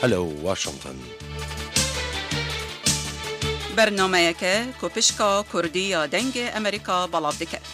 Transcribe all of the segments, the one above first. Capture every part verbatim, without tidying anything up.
ئەلە واشنگتن. بەرنامەیەکە کۆپشکا کوردی یا دەنگ ئەمریکا بەڵاو دەکات.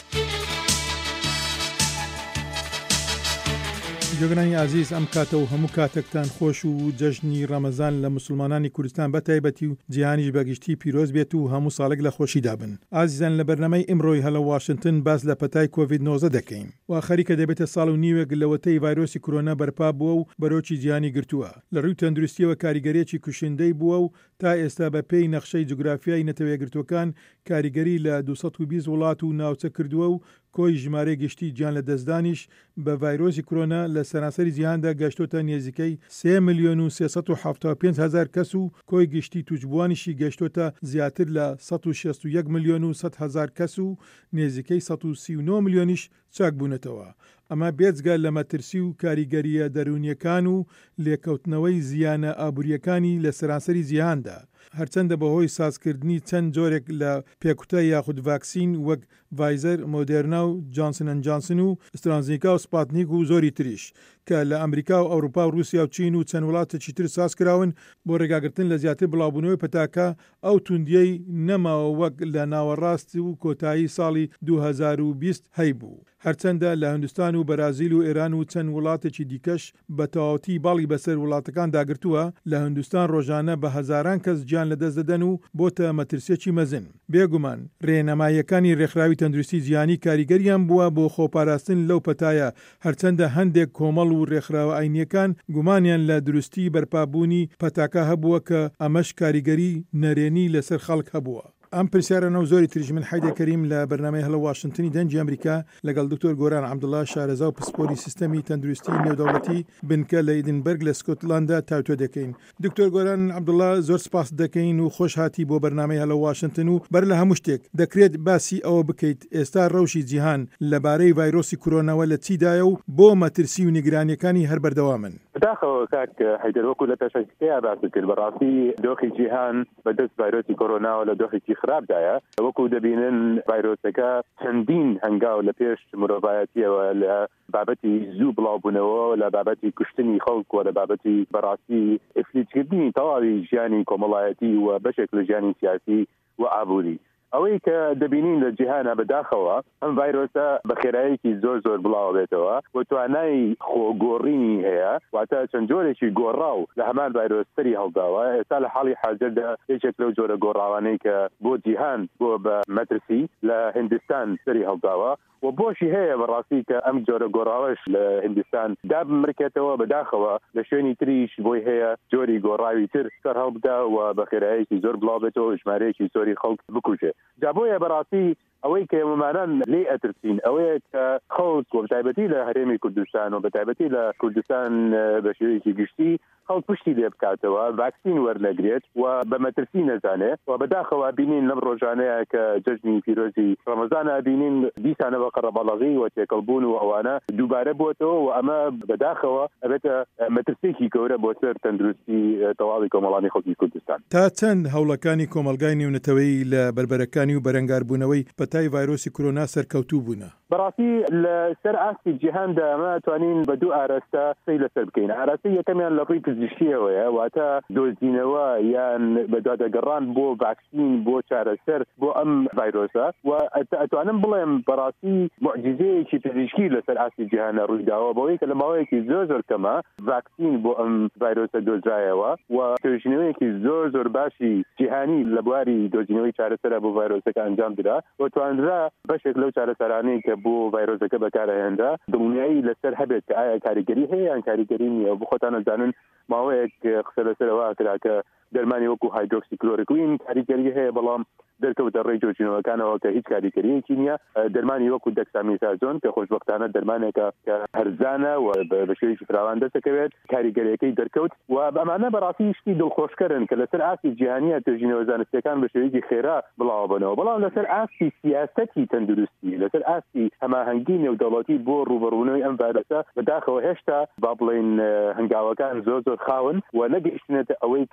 جۆگرانی عزیز ئەم کاتە و هەموو کاتێکتان خۆش و جەژنی ڕەمەزان لە مسلمانانی کوردستان بەتایبەتی و جیهانیش بەگشتی پیرۆز بێت و هەموو ساڵێک لە خۆشیدا بن. ئازیزان لە بەرنامەی ئیمڕۆی هەلە واشنگتن باس لە پەتای کۆڤید نۆزدە دەکەین. و خەریکە دەبێتە ساڵ و نیوێک لەوەتەی ڤایرۆسی کۆرۆنا بەرپا بووە و بەرۆکی جیهانی گرتووە. لە ڕووی تەندروستیەوە کاریگەریەکی کوشندەی بووە و تا ئێستا بە پێی نەخشەی جوگرافیای نەتەوەیەگرتوەکان کاریگەری لە دووسەد و بیست وڵات و ناوچە کردووە و کۆی ژمارە گشتی گیان لە دەستدانیش بە ڤایرۆسی کۆرۆنا لە سەرانسەری جیهاندا گەشتۆتە نێزیکەی سێ ملیۆن و سێسەد و حەڤتا و پێنج هەزار کەس و کۆی گشتی تووجبوانیشی گەشتۆتە زیاتر لە سەد و شەست و یەک ملیۆن و سەد هەزار کەس و نێزیکەی سەد و سی و نۆ ملیۆنیش چاک بوونەتەوە. ئەمە بێجگە لە مەترسی و کاریگەریە دەرونیەکان و لێکەوتنەوەی زیانە ئابوووریەکانی لە سەرانسەری جیهاندا. هەرچەندە بەهۆی سازکردنی چەند جۆرێک لە پێکوتە یاخود ڤاکسین وەک ڤایزەر، مۆدێرنا و جانسن ئەند جانسن و ئسترازینیکا و سپاتنیک و زۆری تریش کە لە ئەمریکا و ئەوروپا و رووسیا و چین و چەند وڵاتێکی تر ساز کراون بۆ ڕێگاگرتن لە زیاتر بڵاوبوونەوەی پەتاکە ئەو توندیەی نەماوە وەک لە ناوەڕاست و کۆتایی ساڵی دوو هەزار و بیست هەیبوو. هەرچەندە لە هندستان و بەرازیل و ئێران و چەند وڵاتێکی دیکەش بە تەواوەتی باڵی بەسەر وڵاتەکان داگرتووە. لە هندستان ڕۆژانە بە هەزاران کەس گیان لەدەست دەدەن و بۆتە مەترسیەکی مەزن. بێگومان ڕێنەماییەکانی ڕێکخراوی تەندروستی جیهانی کاریگەریان بووە بۆ خۆپاراستن لەو پەتایە، هەرچەندە هەندێک کۆمەڵ و ڕێکخراوە ئاینیەکان گومانیان لە دروستی بەرپابوونی پەتاکە هەبووە کە ئەمەش کاریگەری نەرێنی لەسەر خەڵک هەبووە. ئەم پرسیارە نەو زۆری تریژ من حیدە کەریم لە بەرنامەی هەلە واشنگتنی دەنگی ئەمریکا لەگەڵ دکتۆر گۆران عەبدوڵڵا شارەزا و پسپۆری سیستەمی تەندروستی نێودەوڵەتی بنکە لە ئیدنبەرگ لە سکۆتلاندا تاوتۆ دەکەین. دکتۆر گۆران عەبدوڵڵا زۆر سپاس دەکەین و خۆش هاتی بۆ بەرنامەی هەلە واشنگتن و بەر لە هەموو شتێک دەکرێت باسی ئەوە بکەیت ئێستا ڕەوشی جیهان لەبارەی ڤایرۆسی کۆرۆناوە لە چیدایە و بۆ مەترسی و نیگرانیەکانی هەر بەردەوامن. داخەوە کاک حەیدەر وەکو لە پێشەکەیە باسی کرد بەڕاستی دۆخی جیهان بەدەست ڤایرۆسی کۆرۆناوە لە دۆخێکی خراپدایە. وەکو دەبینن ڤایرۆسەکە چەندین هەنگاو لە پێش مرۆڤایەتیەوە لە بابەتی زوو بڵاوبوونەوە، لە بابەتی کوشتنی خەڵک و لە بابەتی بەڕاستی ئفلیتکردنی تەواوی ژیانی کۆمەڵایەتی و بەشێک لە ژیانی سیاسی و ئابووری. ئەوەی کە دەبینین لە جیهانە بەداخەوە ئەم ڤایرۆسە بە خێراییەکی زۆر زۆر بڵاو بێتەوە و توانای خۆگۆڕینی هەیە، واتە چەند جۆرێکی گۆڕاو لە هەمان ڤایرۆس سەری هەڵداوە. ئێستا لە حاڵی حاضردا یەکێک لەو جۆرە گۆڕاوانەی کە بۆ جیهان بۆ بە مەترسی لە هندستان سەری هەڵداوە و بۆشی هەیە بەڕاستی کە ئەم جۆرە گۆڕاوەش لە هندستان دابمرکێتەوە بەداخەوە لە شوێنی تریش بۆی هەیە جۆری گۆڕاوی تر سەر هەڵبدا و بە خێراییەکی زۆر بڵاو بێتەوە ژمارەیەکی زۆری خەڵک بکوژێت. جا بۆیە بەڕاستی ئەوەی کە ئێمەمانان لێ ئەترسین ئەوەیە کە خەڵک و بەتایبەتی لە هەرێمی کوردستان و بەتایبەتی لە کوردستان بە شێوەیەکی گشتی خەڵک پشتی لێ بکاتەوە، ڤاکسین وەرنەگرێت و بە مەترسی نەزانێت و بەداخەوە بینین لەم ڕۆژانەیە کە جەژنی پیرۆزی ڕەمەزانە بینین دیسانە بە قەرەبەڵەغی و تێکەڵبوون و ئەوانە دووبارە بووەتەوە و ئەمە بەداخەوە ئەبێتە مەترسێکی گەورە بۆ سەر تەندروستی تەواوی کۆمەڵانی خەڵکی کوردستان. تا چەند هەوڵەکانی کۆمەلگای نێونەتەوەی لە بەربەرەکانی و بەرەنگاربوونەوەی پەتای ڤایرۆسی کۆرۆنا سەرکەوتوو بوونە؟ بەڕاستی لە سەر ئاستی جیهاندا ئەمە توانین بە دوو ئاراستە سەی لەسەر بکەین. ئاراستی یەکەمیان لە ڕووی پزیشکیەوەیە، واتە دۆزینەوە یان بەدادەگەڕان بۆ ڤاکسین بۆ چارەسەر بۆ ئەم ڤایرۆسە و ئەتوانم بڵێم بەڕاستی معجزەیەکی پزیشکی لەسەر ئاستی جیهانە ڕوویداوە بەوەی کە لە ماوەیەکی زۆر زۆر کەمە ڤاکسین بۆ ئەم ڤایرۆسە دۆزرایەوە و توێژینەوەیەکی زۆر زۆر باشی جیهانی لە بواری دۆزینەوەی چارەسەرە بۆ ڤایرۆسەکە ئەنجام درا و توانرا بەشێک لەو چارەسەرانەی کە بۆ ڤایرۆسەکە بەکارهێنرا دڵنیایی لەسەر هەبێت کە ئایا کاریگەری هەیە یان کاریگەری نییە. بۆ خۆتان ئەزانن ماوەیەک قسە لەسەرەوە کرا کە دەرمانی وەکو هایدرۆکسی کلۆرۆکوین کاریگەری هەیە، بەڵام دەرکەوتە ڕێی جۆچینەوەکانەوە کە هیچ کاریگەریەکی نییە. دەرمانی وەکو دەکسامیتازۆن کە خۆشبەختانە دەرمانێکە کە هەرزانە و بە شێوەیەکی فراوان دەسەکەوێت کاریگەریەکەی دەرکەوت و بەمانە بەڕاستی شتی دڵخۆشکەرن کە لەسەر ئاستی جیهانیە توێژینەوە زانستیەکان بە شێوەیەکی خێرا بڵاو بنەوە، بەڵام لەسەر ئاستی سیاسەتی تەندروستی، لەسەر ئاستی هەماهەنگی نێودەوڵەتی بۆ ڕوبەڕوونەوەی ئەم ڤایرۆسە بەداخەوە هێشتا با بڵێن هەنگاوەکان زۆر زۆر خاون و نەگەیشتنێتە ئەوەی کە لە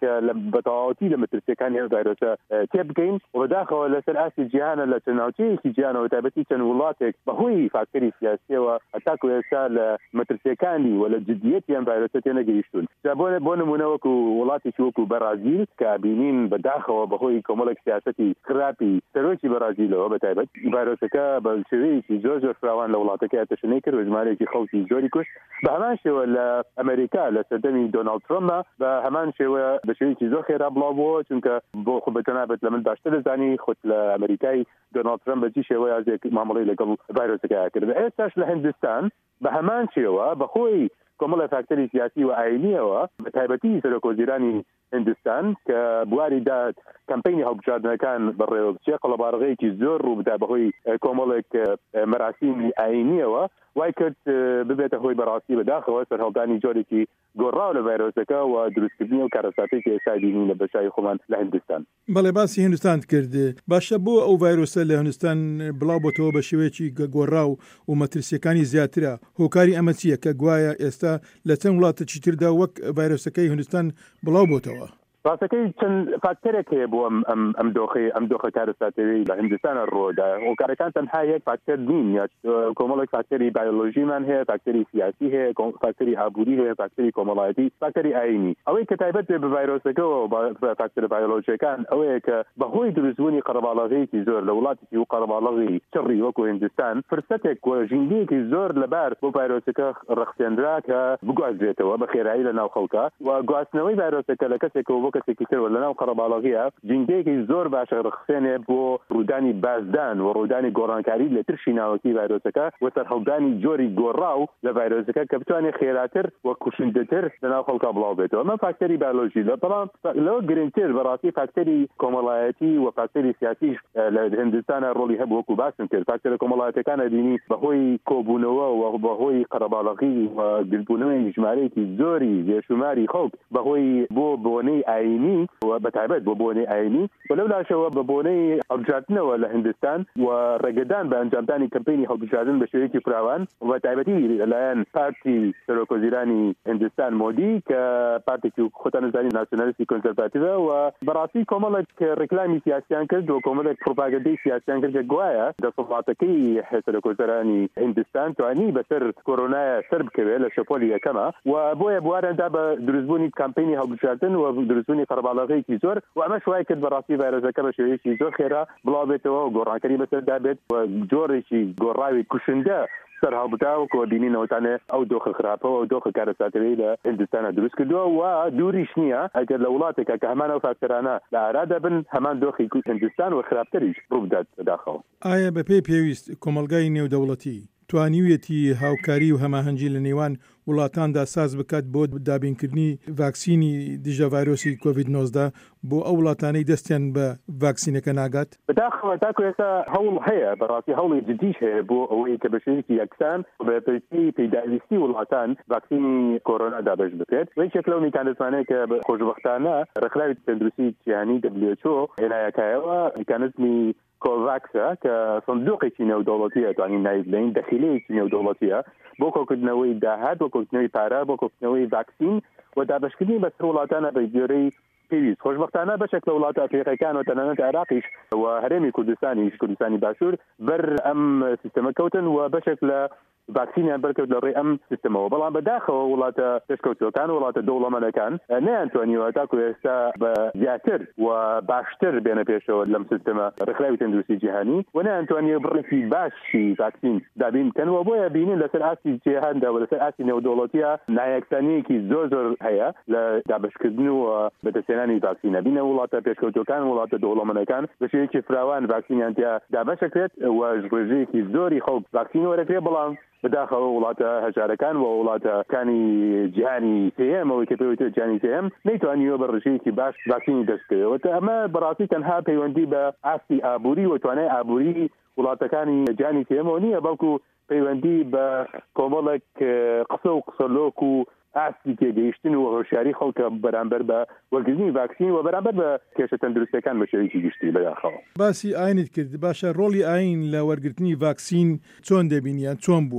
بەتەواوەتی لە مەترسیەکانی ئەم ڤایرۆسە تێبگەین و بەداخەوە لەسەر ئاستی جیهانە لە ناوچەیەکی جیهانەوە تایبەتی چەند وڵاتێک بەهۆی فاکتەری سیاسیەوە هەتاکو ئێستا لە مەترسیەکانی و لە جدیەتی ئەم ڤایرۆسە تێنەگەیشتون. جا بۆ نمونە وەکو وڵاتێکی وەکو بەرازیل کە بینین بەداخەوە بەهۆی کۆمەڵێک سیاسەتی خراپی سەرۆکی بەرازیلەوە بەتایبەت ڤایرۆسەکە بە شێوەیەکی زۆر زۆر فراوان لە وڵاتەکە تەشنەی کرد و ژمارەیەکی خەڵکی زۆری کوشت. بە هەمان شێوە لە ئەمریکا لە سەردەمی دۆناڵد ترۆمپە بە هەمان شێوە بە شێوەیەکی زۆر خێرا بڵاو بووە، چونکە بۆ خۆ بەتەنابەت لە من باشتر دەزانی خۆت لە ئەمریکای دۆناڵد ترۆمپ بەچی شێوەیە ئازێک مامەڵەی لەگەڵ ڤایرۆسەکە کرد. ئێستاش لە هیندستان بە هەمان شێوە بەخۆی کۆمەڵە فاکتەری سیاسی و ئاینیەوە بە تایبەتی سەرۆکۆزیرانی هندستان کە بواری داد کەمپینی هەڵبژاردنەکان بەڕێوە بچێ قەڵەبارغەیەکی زۆر ڕوو بدا بەهۆی کۆمەڵێک مەراسیمی ئاینیەوە وای کرد ببێتە هۆی بەڕاستی بەداخەوە سەرهەڵدانی جۆرێکی گۆڕاو لە ڤایرۆسەکە و دروستکردنی و کارەساتێکی ئێستا بینین لە بەشای خۆمان لە هندستان. بەڵێ باسی هندستان کرد. باشە بۆ ئەو ڤایرۆسە لە هندستان بڵاو بۆتەوە بە شێوەیەکی گۆڕاو و مەترسیەکانی زیاترە، هۆکاری ئەمە چییە کە گوایە ئێستا لە چەند وڵاتێکی تردا وەک ڤایرۆسەکەی هندستان بڵاو بۆتەوە؟ ڕاستەکەی چەند فاکتەرێک هەیە بۆ ئەم دۆخی ئەم دۆخە کارەساتەوەی لە هندستانە ڕۆدا. هۆکارەکان تەنها یەک فاکتەر نین، یا کۆمەڵێک فاکتەری بایۆلۆژیمان هەیە، فاکتەری سیاسی هەیە، فاکتەری ئابووری هەیە، فاکتەری کۆمەڵایەتی، فاکتەری ئاینی. ئەوەی کە تایبەت بێ بە ڤایرۆسەکەەوە و فاکتەر بایۆلۆژیەکان ئەوەیە کە بەهۆی دروستبوونی قەرەباڵغەیەکی زۆر لە وڵاتێکی و قەرەباڵغی چڕی وەکو هندستان فرسەتێک و ژینگەیەکی زۆر لەبار بۆ ڤایرۆسەکە ڕەخسێنرا کە بگوازرێتەوە بە خێرایی لە ناو خەڵکە و گواستنەوەی ڤایرۆسەکە لە کەسێکەوە بۆ کەسێکی تر لە ناو قەرەباڵغیە جینگەیەکی زۆر باشە ڕەخسێنێ بۆ ڕوودانی بازدان و ڕوودانی گۆڕانکاری لە ترشی ناوەکی ڤایرۆسەکە و سەرهەڵدانی جۆری گۆڕاو لە ڤایرۆسەکە کە بتوانێت خێراتر و کوشندەتر لە ناو خەڵکا بڵاو بێتەوە. ئەمە فاکتەری بایۆلۆژی لە بەڵام لەوە گرنگتر بەڕاستی فاکتەری کۆمەڵایەتی و فاکتەری سیاسیش لە هندستانە ڕۆڵی هەبوو وەکو باسم کرد. فاکتەرە کۆمەڵایەتەکانە بینی بەهۆی کۆبوونەوە و بەهۆی قەرەباڵغی و گرتبوونەوەی ژمارەیەکی زۆری جێشوماری خەڵک بەهۆی بۆ بۆنەی ئاینی و بەتایبەت بۆ بۆنەی ئاینی و لەولاشەوە بە بۆنەی هەڵبژاردنەوە لە هندستان و ڕێگەدان بە ئەنجامدانی کەمپینی هەڵبژاردن بە شێوەیەکی فراوان و بەتایبەتی لەلایەن پارتی سەرۆکۆزیرانی هندستان مۆدی کە پارتێکی خۆتان نزانی ناسیۆنالیستی کۆنسەرڤاتیڤە و بەڕاستی کۆمەڵێک ڕێکلامی سیاسیان کرد و کۆمەڵێک پڕۆپاگەندەی سیاسیان کرد کە گوایە دەسەڵاتەکەی سەرۆکۆزیرانی هندستان توانی بەسەر کۆرۆنایە سەر بکەوێت لە شەپۆلی یەکەمە و بۆیە بوارەندا بە دروستبوونی کەمپینی هەڵبژاردن و دروستبوونی قەرەباڵغەیەکی زۆر و ئەمە شوای کرد بەڕاستی ڤایرۆسەکە بە شێوەیەکی زۆر خێرا بڵاو بێتەوە و گۆڕانکاری بەسەردا بێت و جۆرێکی گۆڕاوی کوشندە سەرهەڵبداوە بینینەوەتانێ ئەو دۆخە خراپەوە و دۆخە کارەساتەوەی لە هندستانە دروست کردووە و دووریش نییە ئەگەر لە وڵاتێکە کە هەمان ئەو فاکتەرانە لە ئارادا بن هەمان دۆخی هندستان و خراپتریش ڕوو بدات بەداخەوە. ئایا بەپێی پێویست کۆمەلگای نێودەوڵەتی توانیویەتی هاوکاری و هەماهەنگی لە نێوان وڵاتاندا ساز بکات بۆ دابینکردنی ڤاکسینی دژە ڤایرۆسی کۆڤید نۆزدە بۆ ئەو وڵاتانەی دەستیان بە ڤاکسینەکە ناگات؟ بەداخەوە تاکو ئێستا هەوڵ هەیە بەڕاستی هەوڵی جدیش هەیە بۆ ئەوەی کە بە شێوەیەکی یەکسان بەپێی پەیداویستی وڵاتان ڤاکسینی کۆرۆنا دابەش بکرێت. یەکێک لەو میکانیزمانەیە کە خۆشبەختانە ڕێکخراوی تەندروستی جیهانی دبلیو ئەیچ او هێنایەکایەوە میکانیزمی کۆڤاکسە کە سندوقێکی نێودەوڵەتیە توانین نایب لەین دەخیلەیەکی نێودەوڵەتیە بۆ کۆکردنەوەی داهات بۆ کۆکردنەوەی پارە بۆ کۆکردنەوەی ڤاکسین و دابەشکردنی بەسەر وڵاتانە بە گوێرەی پێویست. خۆشبەختانە بەشێک لە وڵاتە ئەفریقیەکان و تەنانەت عێراقیش و هەرێمی کوردستانیش کوردستانی باشوور بەر ئەم سیستەمە کەوتن و بەشێک لە ڤاکسینیان بەرکەوت لە ڕێی ئەم سیستەمەوە. بەڵام بەداخەوە وڵاتە پێشکەوتوەکان وڵاتە دەوڵەمەندەکان نەیانتوانیوە تاکو ئێستا بە زیاتر و باشتر بێنە پێشەوە لەم سیستەمە ڕێکخراوی تەندروستی جیهانی و نەیانتوانیوە بڕێکی باشی ڤاکسین دابین بکەنەوە. بۆیە بینین لەسەر ئاستی جیهاندا و لەسەر ئاستی نێودەوڵەتیە نایەکسانیەکی زۆر زۆر هەیە لە دابشکردن و بەدەستێنانی ڤاکسینە. بینە وڵاتە پێشکەوتوەکان وڵاتە دەوڵەمەندەکان بە شێوەیەکی فراوان ڤاکسینیان تیا دابەشەکرێت و ڕێژەیەکی زۆری خەڵک ڤاکسین وەرەگرێت. بەڵام بەداخەوە وڵاتە هەژارەکان و وڵاتەکانی جیهانی سێم ئەوەی کە پێوتێت جیهانی سێم نەیتوانیوە بە ڕێژەیەکی باش ڤاکسینی دەستکەوێت. ئەمە بەڕاستی تەنها پەیوەندی بە ئاستی ئابووری و توانای ئابووری وڵاتەکانی جیهانی سێمەوە نییە، بەڵکو پەیوەندی بە کۆمەڵێک قسە و قسەلۆک و ئاستی تێگەیشتن و هۆشیاری خەڵکە بەرامبەر بە وەرگرتنی ڤاکسین و بەرامبەر بە کێشە تەندروستیەکان بە شێوەیەکی گشتی بەداخەوە. باسی ئاینت کرد. باشە ڕۆڵی ئاین لە وەرگرتنی ڤاکسین چۆن دەبینیان چۆن بووە؟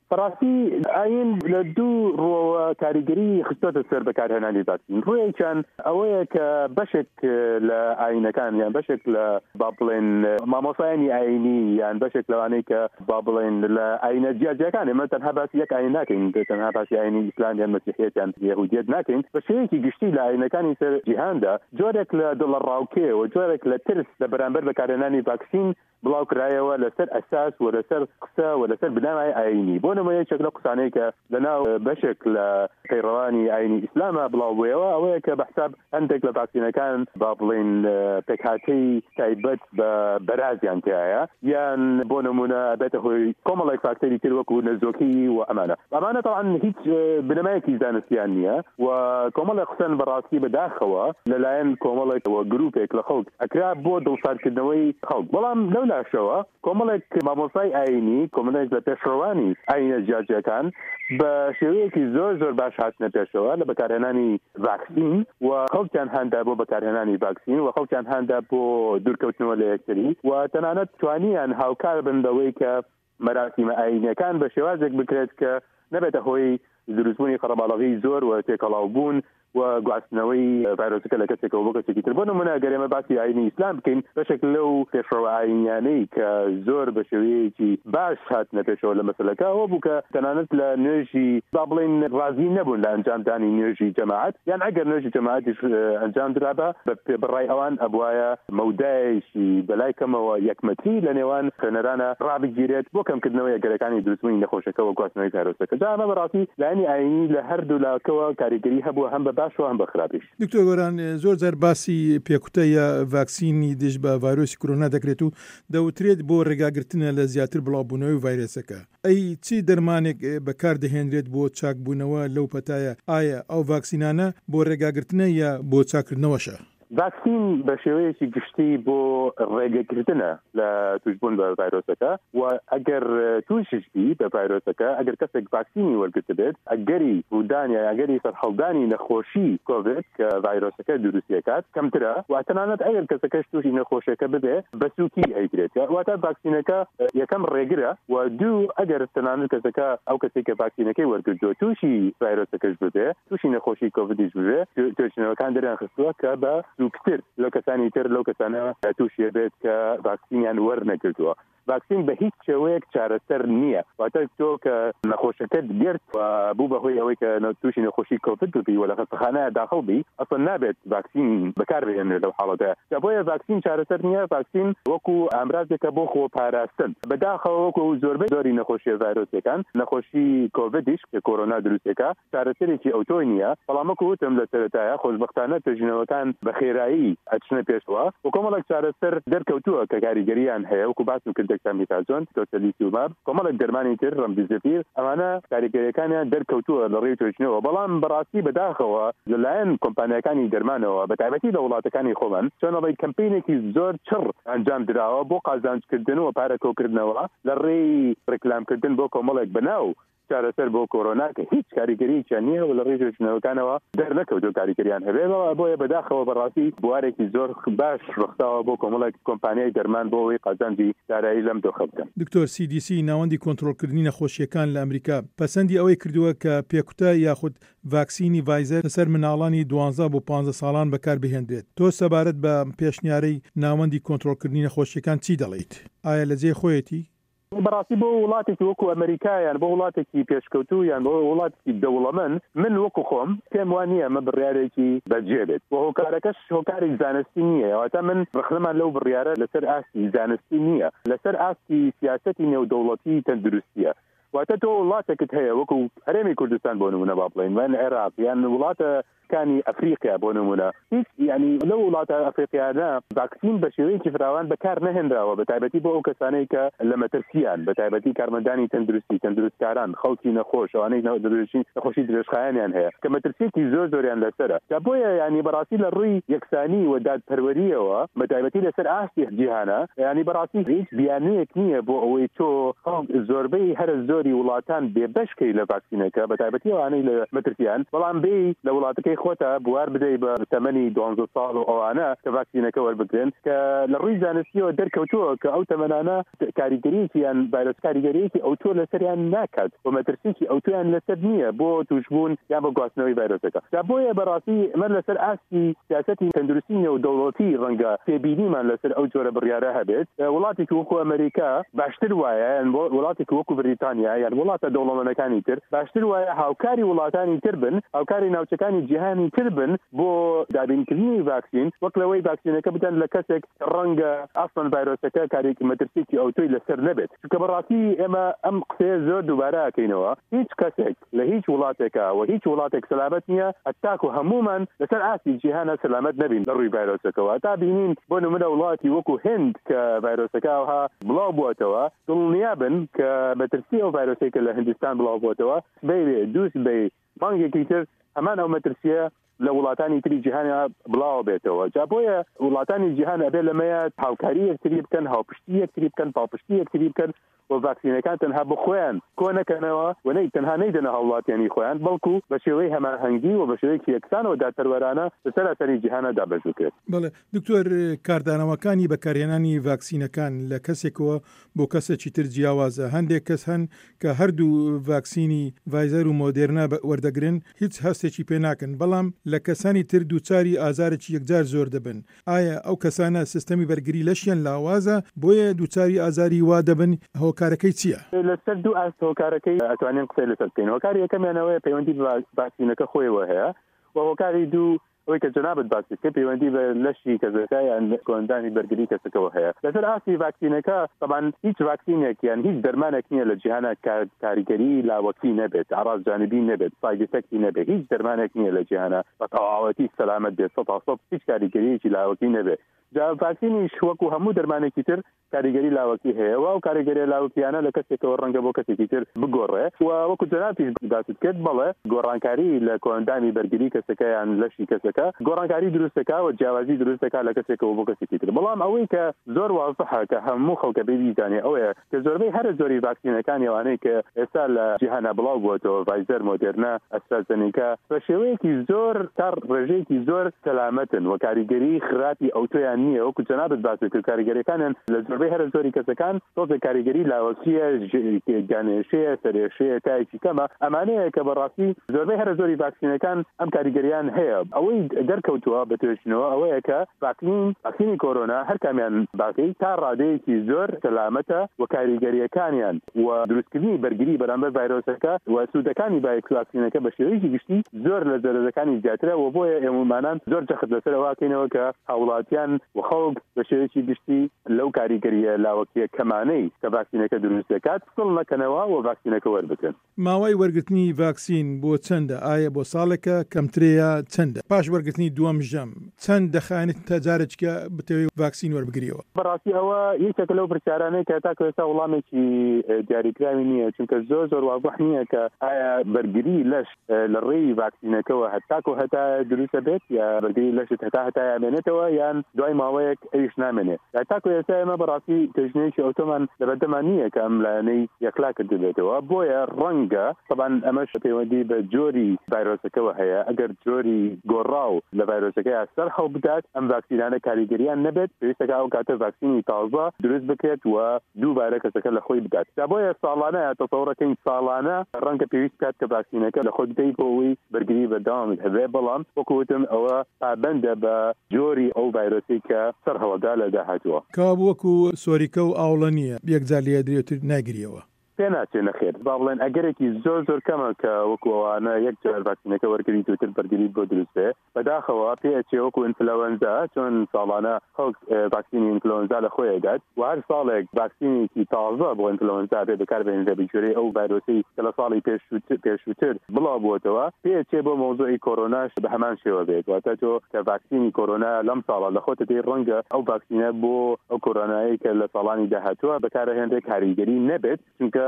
بەڕاستی ئاین لە دوو ڕۆوە کاریگەری خستۆتە سەر بەکارهێنانی ڤاکسین. ڕوویەکیان ئەوەیە کە بەشێک لە ئاینەکان یان بەشێک لە با بڵێن مامۆسایانی ئاینی یان بەشێک لەوانەیە کە با بڵێن لە ئاینە جیاجیەکان ئێمە تەنها باسی یەک ئاین ناکەین، تەنها باسی ئاینی ئیسلام یان مەسیحیەت یان یەهودیەت ناکەین، بە شێوەیەکی گشتی لە ئاینەکانی سەر جیهاندا جۆرێک لە دڵەڕاوکێ و جۆرێک لە ترس لە بەرامبەر بەکارهێنانی ڤاکسین بڵاو کرایەوە لەسەر ئەساس و لەسەر قسە و لەسەر بنامای ئاینی. بۆ نمونە یەکێک لە قسانەی کە لەناو بەشێک لە پەیڕەوانی ئاینی ئیسلامە بڵاو بوویەوە ئەوەیە کە بەحساب هەندێک لە ڤاکسینەکان با بڵێن پێکهاتەی تایبەت بە بەرازیان تایە یان بۆ نمونە بێتە هۆی کۆمەڵێک فاکتەری تر وەکو نەزۆکی و ئەمانە. ئەمانە تەواان هیچ بنەمایەکی زانستیان نییە و کۆمەڵێک قسەن بەڕاستی بەداخەوە لەلایەن کۆمەڵێک گروپێک لە خەڵک ئەکرا بۆ دڵساردکردنەوەی خەڵک. بەڵام لەو لاشەوە کۆمەڵێک مامۆسای ئاینی کۆمەڵێک لە پێشڕەوانی ئاینە جیاجیەکان بە شێوەیەکی زۆر زۆر باش هاتنە پێشەوە لە بەکارهێنانی ڤاکسین و خەڵکیان هەندا بۆ بەکارهێنانی ڤاکسین و خەڵکیان هەندا بۆ دوورکەوتنەوە لە یەکتری و تەنانەت توانیان هاوکار بن بەوەی کە مەراسیمە ئاینیەکان بە شێوازێک بکرێت کە نەبێتە هۆی دروستبوونی خەڵەباڵغی زۆر و تێکەڵاو بوون و گواستنەوەی ڤایرۆسەکە لە کەسێکەوە بۆ کەسێکی تر. بۆ نمونە ئەگەر ئێمە باسی ئاینی ئیسلام بکەین بەشێک لەو پێشڕەوە ئاینیانەی کە زۆر بە شێوەیەکی باش هاتنە پێشەوە لە مەسەلەکە ئەوە بوو کە تەنانەت لە نوێژی با بڵێن ڕازی نەبوون لە ئەنجامدانی نوێژی جەماعەت یان ئەگەر نوێژی جەماعەتیش ئەنجام درابە بەڕای ئەوان ئەبوایە مەودایەکی بەلای کەمەوە یەکمەتری لە نێوان خوێنەرانە ڕابگیرێت بۆ کەمکردنەوەی یەکگەرەکانی دروستبوونی نەخۆشەکەەوە گواستنەوەی ڤایرۆسەکە. جا ئەمە بەڕاستی لایەنی ئاینی لە هەردوو لاکەوە کاریگەری هەبووە هەم بە باش و هەم بە خراپیش. دکتۆر گۆران زۆر جار باسی پێکوتە یا ڤاکسینی دژ بە ڤایرۆسی کۆرۆنا دەکرێت و دەوترێت بۆ ڕێگاگرتنە لە زیاتر بڵاوبوونەوەی ڤایرۆسەکە. ئەی چی دەرمانێک بەکار دەهێنرێت بۆ چاکبوونەوە لەو پەتایە؟ ئایا ئەو ڤاکسینانە بۆ ڕێگاگرتنە یا بۆ چاکردنەوەشە؟ ڤاکسین بە شێوەیەکی گشتی بۆ ڕێگەگرتنە لە توشبوون بە ڤایرۆسەکە و ئەگەر تووششبی بە ڤایرۆسەکە ئەگەر کەسێک ڤاکسینی وەرگرت بێت ئەگەری ڕوودانیا ئەگەری سەرهەڵدانی نەخۆشی کۆڤید کە ڤایرۆسەکە دروستیەکات کەمترە و تەنانەت ئەگەر کەسەکەش تووشی نەخۆشیەکە ببێ بەسووکی ئەیگرێت. واتە ڤاکسینەکە یەکەم ڕێگرە و دوو ئەگەر تەنانەت کەسەکە ئەو کەسێک کە ڤاکسینەکەی وەرگرتووە تووشی ڤایرۆسەکەش ببێ تووشی نەخۆشی کۆڤیدیش ببێ توێژینەوەکان دەریان خستووە کە بە زووکتر لەو کەسانی تر لەو کەسانە تووشیە بێت کە ڤاکسینیان وەرنەگرتووە. ڤاکسین بە هیچ شێوەیەک چارەسەر نییە. واتە تۆ کە نەخۆشەکەت گرت و بوو بەهۆی ئەوەی کە تووشی نەخۆشی کۆڤید ببی و لە خەستەخانەیە داخڵ بی ئەسڵ نابێت ڤاکسین بەکاربهێنرێت لەو حاڵەتە. جا بۆیە ڤاکسین چارەسەر نییە. ڤاکسین وەکو ئامرازێکە بۆ خۆپاراستن بەداخەوە وەکو زۆربەی زۆری نەخۆشیە ڤایرۆسیەکان نەخۆشی کۆڤیدیش کە کۆرۆنا دروستەکە چارەسەرێکی ئەوتۆی نییە. بەڵام وەکو وتم لە سەرەتایە خۆشبەختانە توێژینەوەکان بەخێرایی ئەچنە پێشەوە و کۆمەڵێک چارەسەر دەرکەوتووە کە کاریگەریان هەیە وەکو باسم کرد دەکسامیتازۆن تۆسەلیسیوماب کۆمەڵێک دەرمانی تر ڕەمدیزەپیر ئەمانە کاریگەریەکانیان دەرکەوتووە لە ڕێی توێژینەوە. بەڵام بەڕاستی بەداخەوە لەلایەن کۆمپانیەکانی دەرمانەوە بە تایبەتی لە وڵاتەکانی خۆمان چۆنەڵی کەمپینێکی زۆر چڕ ئەنجام درراوە بۆ قازانجکردن و پارەکۆکردنەوە لە ڕێی ڕێکلامکردن بۆ کۆمەڵێک بەناو چارەسەر بۆ کۆرۆنا کە هیچ کاریگەرییان نییە و لە ڕێی توێژینەوەکانەوە دەرنەکەوتو کاریگەریان هەبێ. بۆیە بەداخەوە بەڕاستی بوارێکی زۆر باش ڕختاوە بۆ کۆمەڵێک کۆمپانیای دەرمان بۆ ئەوەی قازانجی دارایی لەم دۆخە بکەن. دکتۆر سی دی سی ناوەندی کۆنتڕۆلکردنی نەخۆشیەکان لە ئەمریکا پەسەندی ئەوەی کردووە کە پێکوتە یاخود ڤاکسینی ڤایزەر لەسەر مناڵانی دوانزە بۆ پانزە ساڵان بەکاربهێنرێت. تۆ سەبارەت بە پێشنیارەی ناوەندی کۆنتڕۆلکردنی نەخۆشیەکان چی دەڵێیت؟ ئایا لە جێ خۆیەتی؟ بەڕاستی بۆ وڵاتێکی وەکو ئەمریکا یان بۆ وڵاتێکی پێشکەوتوو یان بۆ وڵاتێکی دەوڵەمەند من وەکو خۆم پێم وانە ئەمە بڕیارێکی بەجێ بێت و هۆکارەکەش هۆکاری زانستی نییە. واتە من ڕخنەمان لەو بڕیارە لەسەر ئاستی زانستی نییە، لەسەر ئاستی سیاسەتی نێودەوڵەتی تەندروستیە. واتە تۆ وڵاتێکت هەیە وەکو هەرێمی کوردستان بۆ نمونە با بڵێن یان عێراق یان وڵاتە کانی ئەفریقیا بۆ نمونە هیچ ینی لەو وڵاتە ئەفریقیانە ڤاکسین بە شێوەیەکی فراوان بەکار نەهێنراوە بە تایبەتی بۆ ئەو کەسانەی کە لە مەترسیان بە تایبەتی کارمەندانی تەندروستی تەندروستکاران خەڵکی نەخۆش ئەوانەی نەخۆشی درێژخایانیان هەیە کە مەترسیەکی زۆر زۆریان لەسەرە. جا بۆیە ینی بەڕاستی لە ڕووی یەکسانی و دادپەروەریەوە بە تایبەتی لەسەر ئاستی جیهانە ینی بەڕاستی هیچ بیانوویەک نییە بۆ ئەوەی تۆ زۆربەی هەرە زۆر زۆری وڵاتان بێبەشکەی لە ڤاکسینەکە بەتایبەتی ئەوانەی لە مەترسیان بەڵام بێ لە وڵاتەکەی خۆتە بوار بدەی بە تەمەنی دوانزە ساڵ و ئەوانە کە ڤاکسینەکە وەربگرن کە لە ڕووی زانستیەوە دەرکەوتووە کە ئەو تەمەنانە کاریگەریەکیان ڤایرۆس کاریگەریەکی ئەوتۆ لەسەریان ناکات و مەترسیی ئەوتۆیان لەسەر نییە بۆ توشبوون یان بە گواستنەوەی ڤایرۆسەکە جا بۆیە بەڕاستی ئەمە لەسەر ئاستی سیاسەتی تەندروستی و دەوڵەتی ڕەنگە پێبینیمان لەسەر ئەو جۆرە بڕیارە هەبێت وڵاتێکی وەکو ئەمریکا باشتر وایە یان وڵاتێکی وەکو بریتانیا یان وڵاتە دەوڵەمەندەکانی تر باشتر وایە هاوکاری وڵاتانی تر بن هاوکاری ناوچەکانی جیهانی تر بن بۆ دابینکردنی ڤاکسین وەک لەوەی ڤاکسینەکە بدەن لە کەسێک ڕەنگە ئەسڵەن ڤایرۆسەکە کارێکی مەترسیی ئەوتۆی لەسەر نەبێت چونکە بەڕاستی ئێمە ئەم قسەیە زۆر دووبارە ئەکەینەوە هیچ کەسێک لە هیچ وڵاتێکە و هیچ وڵاتێک سەلامەت نییە هەتاکو هەمومان لەسەر ئاستی جیهانە سەلامەت نەبین لە ڕووی ڤایرۆسەکەەوە تا بینین بۆ نمونە وڵاتی وەکو هند کە ڤایرۆسەکەها بڵاو بووەتەوە دڵنیا بن کە مەترسی ئەو ڤایرۆسێکە لە هندستان بڵاو بووەتەوە بێ دووس بێ مانگێکی تر هەمان ئەو مەترسیە لە وڵاتانی تری جیهانە بڵاو بێتەوە جا بۆیە وڵاتانی جیهان ئەبێ لەمەیە هاوکاری یەکتری بکەن هاوپشتی یەکتری بکەن پاڵپشتی یەکتری بکەن و ڤاکسینەکان تەنها بخۆیان کۆ نەکەنەوە و نەی تەنها نەیدەنە هاوڵاتیانی خۆیان بەڵکو بە شێوەی هەماهەنگی و بە شێوەیەکی یەکسانەوە دادپەروەرانە لەسەر ئەسەری جیهانە دابەش بکرێت. بەڵێ دکتۆر کاردانەوەکانی بەکارهێنانی ڤاکسینەکان لە کەسێکەوە بۆ کەسێکی تر جیاوازە هەندێک کەس هەن کە هەردوو ڤاکسینی ڤایزەر و مۆدێرنا وەردەگرن هیچ هەستێکی پێ ناکەن بەڵام لە کەسانی تر دووچاری ئازارێکی یەکجار زۆر دەبن ئایا ئەو کەسانە سیستەمی بەرگری لەشیان لاوازە بۆیە دووچاری ئازاری وا دەبن هۆکارەکەی چییە؟ لەسەر دوو ئاست هۆکارەکەی ئەتوانین قسەی لەسەر بکەین هۆکاری یەکەمیانەوەی پەیوەندی ڤاکسینەکە خۆیەوە هەیە و هۆکاری دوو ئەوەی کە جەنابەت باسی کرد پەیوەندی بە لەشی کەسەکە یان کۆندانی بەرگری کەسەکەەوە هەیە لەسەر ئاستی ڤاکسینەکە طبعاً هیچ ڤاکسینێک یان هیچ دەرمانێک نییە لە جیهانە کاریگەری لاوەکی نەبێت ئاراز جانبی نەبێت ساید ئێفێکتی نەبێت هیچ دەرمانێک نییە لە جیهانە بە تەواوەتی سەلامەت بێت سەد تا سەد هیچ کاریگەریەکی لاوەکی نەبێت جا ڤاکسینیش وەکو هەموو دەرمانێکی تر کاریگەری لاوەکی هەیە و ئەو کاریگەری لاوەکیانە لە کەسێکەوە ڕەنگە بۆ کەسێکی تر بگۆڕێ و وەکو جەنابیش باست کرد بەڵێ گۆڕانکاری لە کۆندانی بەرگری کەسەکە یان لەشی کەسەکە گۆڕانکاری دروستەکە و جیاوازی دروستەکە لە کەسێکەوە بۆ کەسێکی تر بەڵام ئەوەی کە زۆر واضحە کە هەموو خەڵکە ببیزانێ ئەوەیە کە زۆربەی هەر زۆری ڤاکسینەکان ئەوانەی کە ئێستا لە جیهانە بڵاو بووەتەوە ڤایزەر مۆدێرنا ئەسترازەنیکا بە شێوەیەکی زۆر تا ڕێژەیەکی زۆر سەلامەتن و کاریگەری خراپی ئەوتۆیان نییە وەکو جەنابەت باس کرد کاریگەریەکانن لە زۆربەی هەر زۆری کەسەکان تۆزە کاریگەری لاوەکیە گانێشەیە سەرێشەیە تایکی کەمە ئەمانەیە کە بەڕاستی زۆربەی هەر زۆری ڤاکسینەکان ئەم کاریگەریان هەیە ئەوەی دەرکەوتووە بە توێژنەوە ئەوەیە کە ڤاکسین ڤاکسینی کۆرۆنا هەر کامیان باقی تا ڕادەیەکی زۆر سەلامەتە و کاریگەریەکانیان و دروستکردنی بەرگری بەرامبەر ڤایرۆسەکە و سوودەکانی ڤاکسینەکە بە شێوەیەکی گشتی زۆر لە زەرەرەکانی زیاترە و بۆیە ئێمەمانان زۆر جەخت لەسەرەوەکەینەوە کە هاوڵاتیان و خەڵک بە شێوەیەکی گشتی لەو کاریگەریە لاوەکیە کەمانەی کە ڤاکسینەکە دروست دەکات سڵ نەکەنەوە و ڤاکسینەکە وەربگرن. ماوەی وەرگرتنی ڤاکسین بۆ چەندە؟ ئایا بۆ ساڵێکە کەمترەیە چەندە؟ پاش وەرگرتنی دووەم ژەم چەند دەخانێت تا جارێکە بتەوێت ڤاکسین وەربگریەوە؟ بەڕاستی ئەوە یەکێکە لەو پرسیارانەی کە تاکو ئێستا وەڵامێکی دیاریکراوی نییە چونکە زۆر زۆر واضح نییە کە ئایا بەرگری لەش لە ڕێی ڤاکسینەکەەوە هەتاکو هەتا دروستە بێت یا بەرگری لەشت هەتا هەتا یامێنێتەوە یان دوای ماوەیەک ئەویش نامێنێت تاکو ئێستا ئێمە بەڕاستی تەژنێکی ئۆتۆمان لەبەردەمان نییە کە ئەم لایەنەی یەکلا کردبێتەوە بۆیە ڕەنگە طبعاً ئەمەش پەیوەندی بە جۆری ڤایرۆسەکەەوە هەیە ئەگەر جۆری گۆڕاو لە ڤایرۆسەکەی سەر هەڵ بدات ئەم ڤاکسینانە کاریگەریان نەبێت پێویستەکە ئەو کاتە ڤاکسینی تازە دروست بکرێت و دووبارە کەسەکە لە خۆی بدات تا بۆیە ساڵانە تەسەوڕەکەین ساڵانە ڕەنگە پێویست کات کە ڤاکسینەکە لە خۆی بدەیت بۆەوەی بەرگری بەردەوام هەبێ بەڵام وەکوتم ئەوە پابەندە بە جۆری ئەو ڤایرۆسی کە سەر هەڵەدا لە داهاتووە کەوا وەکو سۆریکە و ئاوڵە نییە یەکجار لێ درێتتر ناگریەوە پێ ناچێنە خێر با بڵێن ئەگەرێکی زۆر زۆر کەمە کە وەکو ئەوانە یەک جار ڤاکسینەکە وەرگریت و تر بەرگریت بۆ دروستێ بەداخەوە پێچێ وەکو ئینفلەوەنزا چۆن ساڵانە خەڵک ڤاکسینی ئینفلەوەنزا لە خۆیەدات و هەر ساڵێک ڤاکسینێکی تازە بۆ ئینفلەوەنزا بێ بەکاربهێنرێ بەجێرەی ئەو ڤایرۆسی کە لە ساڵی پێشووتر بڵاو بووەتەوە پێچێ بۆ مۆزوعی کۆرۆناش بە هەمان شێوە بێت واتە تۆ کە ڤاکسینی کۆرۆنا لەم ساڵە لە خۆتە دەی ڕەنگە ئەو ڤاکسینە بۆ ئەو کۆرۆنایی کە لە ساڵانی داهاتووە بەکارهێنرێ کاریگەری نەبێت چونکە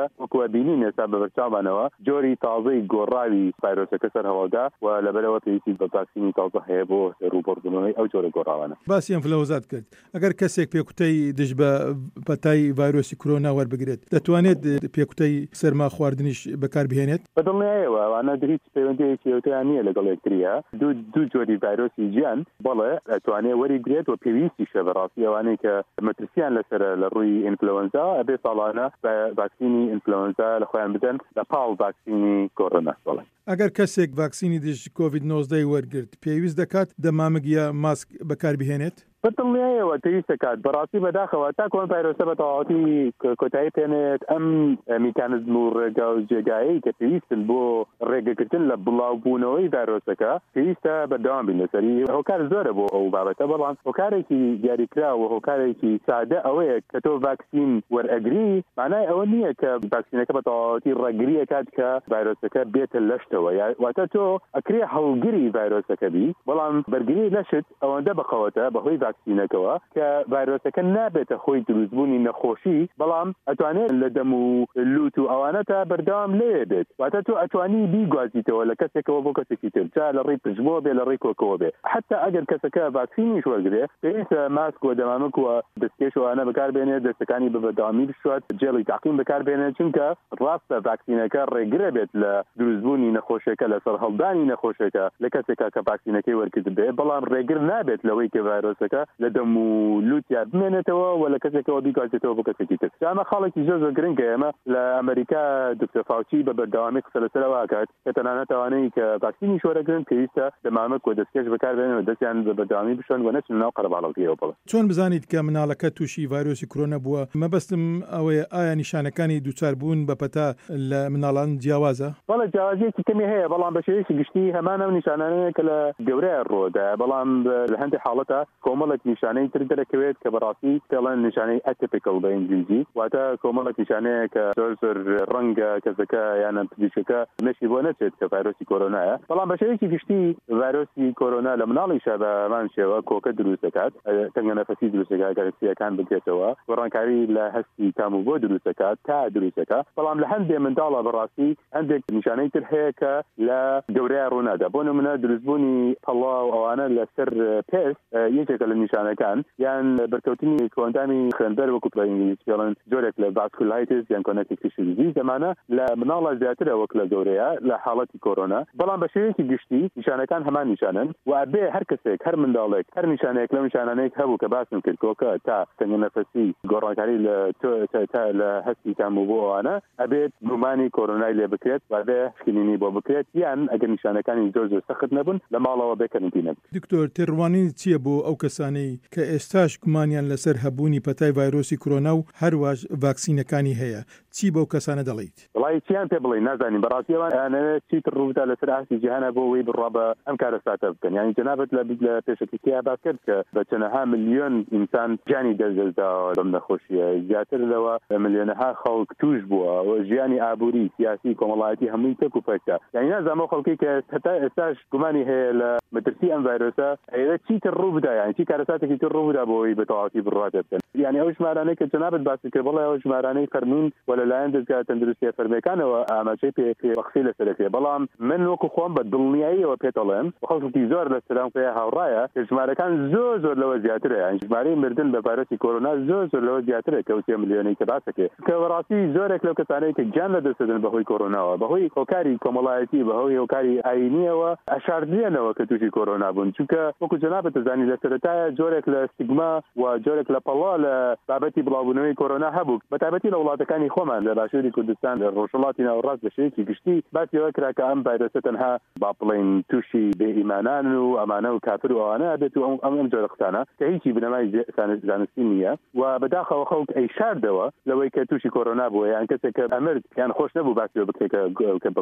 کە وەکو بینین ئێستا بە بەرچاوانەوە جۆری تازەی گۆڕاوی ڤایرۆسەکە سەر هەوادا و لەبەرەوە پێویستی بە ڤاکسینی تازە هەیە بۆ ڕووبەردبوونەوەی ئەو جۆرە گۆڕاوانە. باسی ئەنفلەوەزات کرد. ئەگەر کەسێک پێکوتەی دژ بە پەتای ڤایرۆسی کۆرۆنا وەربگرێت دەتوانێت پێکوتەی سەرما خواردنیش بەکاربهێنێت؟ بەدڵنیایەوە ئەوانە هیچ پەیوەندیەکی ئەوتیان نییە لەگەڵ یەکتریە. دوو دوو جۆری ڤایرۆسی گیان بەڵێ ئەتوانێت وەریگرێت و پێویستیشە بەڕاستی ئەوانەی کە مەترسیان لەسەر لە ڕووی ئینفلەوەنزا ئەبێ ساڵانە بە ڤاکسینی ئینفلەوەنزا لە خۆیان بدەن لە پاڵ ڤاکسینی کۆرۆنا. بەڵێ ئەگەر کەسێک ڤاکسینی دژ کۆڤید نۆزدە وەرگرت پێویست دەکات دەمامک یا ماسک بەکاربهێنێت؟ بەدڵنیایەوە پێویست دەکات بەڕاستی بەداخەوە تا کۆن ڤایرۆسە بە تەواوەتی کۆتایی پێنێت ئەم میکانزم و ڕێگا و جێگایی کە پێویستن بۆ ڕێگەکردن لە بڵاوبوونەوەی ڤایرۆسەکە پێویستە بەردەوام بین لەسەری. هۆکار زۆرە بۆ ئەو بابەتە بەڵام هۆکارێکی دیاریکراوە هۆکارێکی سادە ئەوەیە کە تۆ ڤاکسین وەرئەگری مانای ئەوە نییە کە ڤاکسینەکە بە تەواوەتی ڕێگری ئەکات کە ڤایرۆسەکە بێتە لەشتەوە واتە تۆ ئەکرێ هەڵگری ڤایرۆسەکە بی بەڵام بەرگری لەشت ئەوەندە بەقەوەتە بەهۆی ڤاکسینەکەەوە کە ڤایرۆسەکە نابێتە خۆی دروستبوونی نەخۆشی بەڵام ئەتوانێت لە دەم و لوت و ئەوانە تا بەردەوام لێ بێت واتە تۆ ئەتوانی بیگوازیتەوە لە کەسێکەوە بۆ کەسێکی تر چا لە ڕێی پژمەوە بێ لە ڕێی کۆکەوە بێ حتا ئەگەر کەسەکە ڤاکسینیش وەرگرێ پێویستە ماسک و دەمامک و دەستکێش وانە بەکاربێنێت دەستەکانی بە بەردەوامی بشوات جێڵی تاقیم بەکاربێنێت چونکە ڕاستە ڤاکسینەکە ڕێگرە بێت لە دروستبوونی نەخۆشیەکە لەسەر هەڵدانی نەخۆشیەکە لە کەسێکە کە ڤاکسینەکەی وەرگرت بێ بەڵام ڕێگر نابێت لەوەی کە ڤایرۆسەکە لە دەم و لوتیا بمێنێتەوە و لە کەسێکەوە بیگوازێتەوە بۆ کەسێکی تر. ئەمە خاڵێکی زۆر زۆر گرنگە. ئێمە لە ئەمریکا دکتۆر فاوچی بە بەردەوامی قسە لەسەرەوە ئاکات کە تەنانەت ئەوانەی کە ڤاکسینی وەرەگرن پێویستە دەمامک و دەستکێش بەکاربێنن و دەستیان بە بەردەوامی بشۆن و نەچن ناو قەرەباڵغیەوە. بڵێ چۆن بزانیت کە مناڵەکە تووشی ڤایرۆسی کۆرۆنا بووە؟ مەبەستم ئەوەیە ئایا نیشانەکانی دووچاربوون بە پەتا لە مناڵان جیاوازە؟ بەڵێ جیاوازیەکی کەمی هەیە بەڵام بە شێوەیەکی گشتی هەمانە نیشانانەیە کە لە گەورەیە ڕۆدا بەڵام لە هەندێک حاڵەتە کۆمەڵێک نیشانەی تر دەرەکەوێت کە بەڕاستی دەڵێن نیشانەی ئەتیپیکەل بە ئینگلیزی واتە کۆمەڵێک نیشانەیە کە زۆر زۆر ڕەنگە کەسەکە یانە پزیشکەکە مەشی بۆ نەچێت کە ڤایرۆسی کۆرۆنایە بەڵام بە شێوەیەکی گشتی ڤایرۆسی کۆرۆنا لە مناڵیشە بەمان شێوە کۆکە دروست دەکات تەنگە نەفەسی دروست دەکات گەرەکسیەکان بکرێتەوە گۆڕانکاری لە هەستی تام و بۆ دروست دەکات تا دروست دەکات بەڵام لە هەندێک منداڵە بەڕاستی هەندێک نیشانەی تر هەیە کە لە گەورەیە ڕوونادا بۆ نمونە دروستبوونی پەڵا و ئەوانە لەسەر پێست یەکێکە لە نیشانەکان یان بەرکەوتنی کۆندامی خوێنبەر وەکو پڵە ئینگلیزی پێڵێن جۆرێک لە ڤاسکولایتس یان کۆنەکتیڤ تیشو دیزیز زەمانە لە مناڵە زیاترە وەک لە گەورەیە لە حاڵەتی کۆرۆنا بەڵام بە شێوەیەکی گشتی نیشانەکان هەمان نیشانن و ئەبێ هەر کەسێک هەر منداڵێک هەر نیشانەیەک لەو نیشانانەیەک هەبوو کە باسم کرد کۆکە تا تەنگە نەفەسی گۆڕانکاری لە تا لە هەستی تام و بۆ ئەوانە ئەبێت گومانی کۆرۆنای لێ بکرێت و ئەبێ شکنینی بۆ بکرێت یان ئەگەر نیشانەکانی زۆر زۆر سەخت نەبوون لە ماڵەوە بێکەرنتینە. دکتۆر تێڕوانین چییە بۆ ئەو کەسانەی کە ئێستاش گومانیان لەسەر هەبوونی پەتای ڤایرۆسی کۆرۆنا و هەروەش ڤاکسینەکانی هەیە چی بەو کەسانە دەڵێیت؟ وڵای چیان پێ بڵێ نازانین بەڕاستیەوە ئەوانەوێت چیتر ڕوودا لەسەر ئاستی جیهانە بۆ وەی بڕوا بە ئەم کارە ساتە بکەن یانی جەنابەت لە پێشەکەیا باس کرد کە بە چەندەها ملیۆن ئینسان جانی دەرگەزداوە لەم نەخۆشیە زیاتر لەوە ملیۆنەها خەڵک توش بووە و ژیانی ئابووری سیاسی کۆمەڵایەتی هەمووی تەک و پەکتە یانی نازانمە خەڵکی کە هەتا ئێستاش گومانی هەیە لە مەترسی ئەم ڤایرۆسە ئەوە چیتر ڕوو بدا یانی چی کارەساتێکی تر ڕوو بدا بۆەوەی بە تەواوەتی بڕواتە بکەن یانی ئەو ژمارانەی کە جەنابەت باسی کرد بەڵێ ئەو ژمارانەی فەرمین و لەلایەن دەستگای تەندروستی فەرمیەکانەوە ئاماژەی پێ بەخسی لەسەرەکرێ بەڵام من وەکو خۆم بە دڵنیاییەوە پێدەڵێم خەڵکی زۆر لە سەرام پێ هاوڕایە کە ژمارەکان زۆر زۆر لەوە زیاترە یانی ژمارەی مردن بە ڤایرۆسی کۆرۆنا زۆر زۆر لەوە زیاترە کە سێ ملیۆنەی کە باسەکێ کە بەڕاستی زۆرێک لەو کەسانەی کە گیان لەدەستدەن بەهۆی کۆرۆناوە بەهۆی هۆکاری کۆمەڵایەتی بەهۆی هۆکاری ئاینیەوە ئەشاردرێنەوە کە تووشی کۆرۆنا بوون چونکە وەکو جەنابەت دەزانی لە سەرەتایە جۆرێک لە ستیگما و جۆرێک لە پەڵا لە بابەتی بڵاوبوونەوەی کۆرۆنا هەبوو بەتایبەتی لە وڵاتەکانی خۆمان لە باشووری کوردستان لە ڕۆژهەڵاتی ناوەڕاست بە شێوەیەکی گشتی باسیەوە کرا کە ئەم ڤایرۆسە تەنها با بڵێن تووشی بێئیمانان و ئەمانە و کافر و ئەوانە ئەبێت و ئەم ئەم جۆرە قسانە کە هیچی بنەمای زانستی نییە و بەداخەوە خەڵک ئەیشاردەوە لەوەی کە تووشی کۆرۆنا بووە یان کەسێک کە ئەمرد یان خۆش نەبوو باسیەوە بکرێت کە بە کۆرۆنا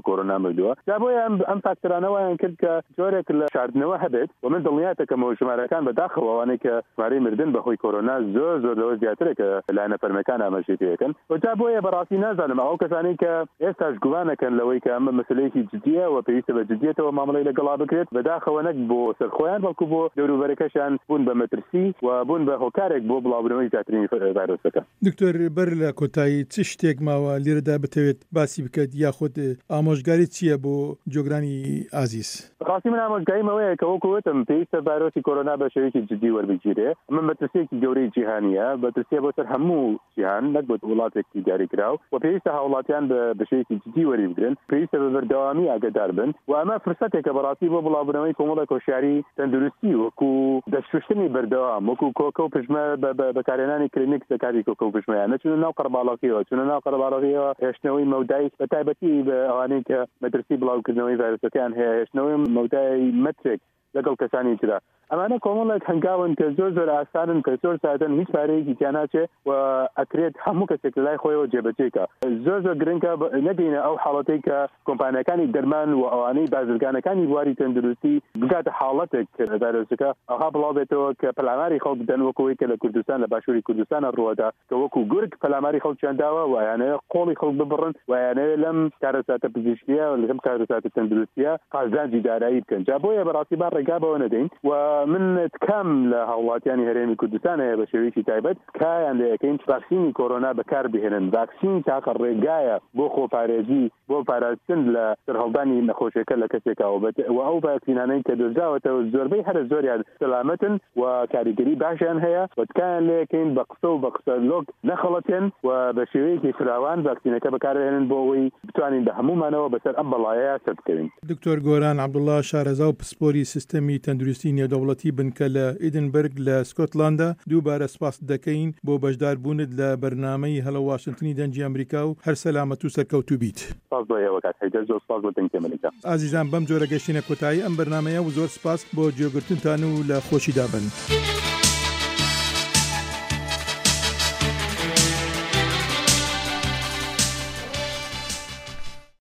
کردووە جابۆیە ئەم فاکتۆرانەوەیان کرد کە جۆرێک لە شاردنەوە هەبێت و من دڵنیاتەکەمەوە ژمارەکان بەداخەوە ئەوانەی کە ژمارەی مردن بەهۆی کۆرۆنا زۆر زۆر لەوە زیاترە کە لایەنە فەرمیەکان ئاماژەیەکەن و جابۆیە بەڕاستی نازانم ئەو کەسانەی کە ئێستاش گومانەکەن لەوەی کە ئەمە مەسلەیەکی جدیە و پێویستە بە جدیەتەوە مامەڵەی لەگەڵا بکرێت بەداخەوە نەک بۆ سەرخۆیان بەڵکو بۆ دەوروبەرەکەشان بوون بە مەترسی و بوون بە هۆکارێک بۆ بڵاوبوونەوەی زیاترینی ڤایرۆسەکە. دکتۆر بەر لە کۆتایی چ شتێک ماوە لێرەدا بتەوێت باسی بکەیت یاخود ئامۆژگاری چییە بۆ جۆگرانی ئازیز؟ ڕاستی من ئامۆژگاریمەوەیە کە وەکووتم پێویستە ڤایرۆسی کۆرۆنا بە شێوەیەکی جدی وەربگیرێ ئەمە مەترسیەکی گەورەی جیهانیە بەترسیە بۆ سەر هەموو جیهان نەک بۆ وڵاتێکی دیاریکراو و پێویستە هاوڵاتیان بە شێوەیەکی جدی وەریبگرن پێویستە بە بەردەوامی ئاگادار بن و ئەمە فرسەتێکە بەڕاستی بۆ بڵاوبوونەوەی کۆمەڵە کۆشیاری تەندروستی وەکو دەستشتنی بەردەوام وەکو کۆکە و پژمە بەکارهێنانی کلینیک دەکاری کۆکە و پژمەیان نەچونە ناو قەرەباڵغیەوە چونە ناو قەرەباڵغیەوە هێشتنەوەی مەودای بە تایبەتی بە ئەوانەی کە مەترسی بڵاوکردنەوەی ڤایرۆسەکان هەیە هێشتنەوەی مەودای مەترێک لەگەڵ کەسانی ترا ئەمانە کۆمەڵێک هەنگاون کە زۆر زۆر ئاسانن کە زۆر سادەن هیچ پارەیەکی تیان ناچێت و ئەکرێت هەموو کەسێک لای خۆیەوە جێبەجێکە زۆر زۆر گرنگە نەگەینە ئەو حاڵەتەی کە کۆمپانیەکانی دەرمان و ئەوانەی بازرگانەکانی بواری تەندروستی بگاتە حاڵەتێک ڤایرۆسەکە ئەوها بڵاو بێتەوە کە پەلاماری خەڵک بدەن وەکەوەی کە لە کوردستان لە باشووری کوردستانە ڕووەدا کە وەکو گورگ پەلاماری خەڵکیان داوە و یانەیە قۆڵی خەڵک ببڕن و یانەیە لەم کارەساتە پزیشکیە و لەم کارەساتە تەندروستیە قازانجی دارایی بکەن جا بۆیە بەڕاستی با ڕێگا بەوە نەدەین و من تکام لە هاوڵاتیانی هەرێمی کوردستان هەیە بە شێوەیەکی تایبەت کایان لە یەکەین ڤاکسینی کۆرۆنا بەکار بهێنن ڤاکسین تاقە ڕێگایە بۆ خۆپارێزی بۆ پاراستن لە سەرهەڵدانی نەخۆشیەکە لە کەسێکەوە و ئەو ڤاکسینانەی کە دۆزراوەتەوە زۆربەی هەرە زۆریان سەلامەتن و کاریگەری باشیان هەیە و تکایان لە یەکەین بە قسە و بە قسە لۆک نەخەڵەتێن و بە شێوەیەکی فراوان ڤاکسینەکە بەکارهێنن بۆ ئەوەی بتوانین بە هەمومانەوە بەسەر ئەم بەڵایە سەر بکەوین. دکتۆر گۆران عەبدوڵڵا شارەزا و پسپۆری سیستەمی تەندروستی نێودەوڵەتی بن کە لە ئیدنبرگ لە سکۆتلاندا دووبارە سپاس دەکەین بۆ بەشداربوونت لە بەرنامەی هەلە واشنگتنی دەنجی ئەمریکا و هەر سەلامەت و سەرکەوتوو بیت. سپاس بۆ ئێوە کات هەیدەر زۆر سپاس بۆ دەنگتێمەلەکە. ئازیزان بەم جۆرە گەشتینە کۆتایی ئەم بەرنامەیە و زۆر سپاس بۆ گوێگرتنتان و لە خۆشی دابن.